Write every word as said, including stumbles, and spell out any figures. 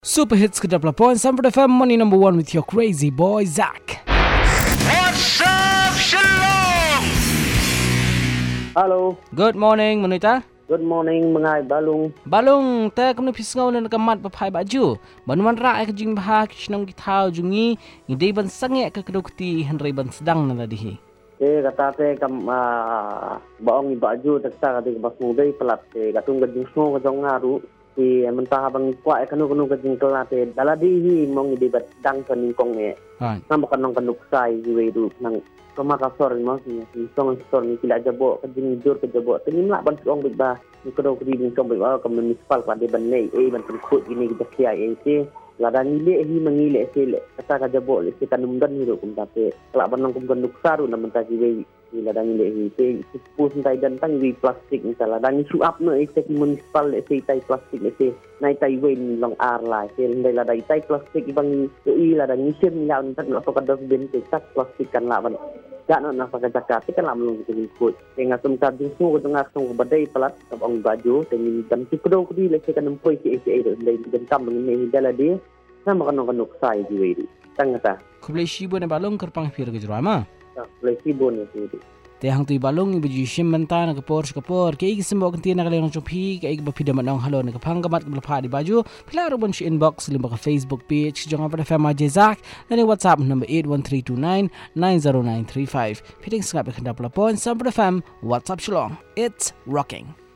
Super hits ke double point Sampai F M money number one with your crazy boy Zach. What's up, Shalom? Hello. Good morning Manuita. Good morning mengai balung. Balung ta kemna pisngau na kamat papai baju. Banuman ra ek jing bah kisnam gitau jungi ngidei ban sange ke kedukti henry ban sedang na dihi. Te kata te kam baong ni baju teksa kati bas mudai pelat te katung gajing smo kajong ngaru ti mentah bang kwa kanu kanu gajing kelate daladi mong ngidei bat dang kaningkong e. Nam kanong kanuk sai jiwe du nang kama kasor ni mas ni song sor ni tidak jabo kajing jur ke jabo tenim la ban song bit ba ni kodo kri ni song bit ba kam municipal pa de ban nei e ban khut ini kita kia e se lada ngile hi mangile se kata ka jabo le se kanum dan hidup kum tape la ban kum kanuk saru na mentah jiwe ni lada ngile hi te pus tai dan tang wi plastik ni sala dan isu up no e se municipal le se tai plastik le se nai tai we ni long ar la se le lada tai plastik bang i lada ngisem law ni tak no ka dos ben te tak plastik kan la ban Jangan nak nak pakai jaket, tapi kan lama lagi kita ikut. Tengah sempat jumpa dengan song badai pelat abang baju, dengan jam sepuluh kudi lekse kan empoi si si itu, dari jam tam dengan hidala dia, sama kan nak nuk sai juga itu. Tengah tak. Kublai sibu ne balung kerpang pir ke jurama. Kublai sibu ne itu. Te hang tu balung baju sim menta na kapor kapor ke ig sembo kan tina kale chopi ke ig bapida manong halo na kapang gamat blapha di baju pila robon shi inbox limba ka Facebook page jong apa F M A J Zach dan WhatsApp number eight one three two nine nine zero nine three five. Fitting skap kan double point Sampai F M WhatsApp Shalom. It's rocking.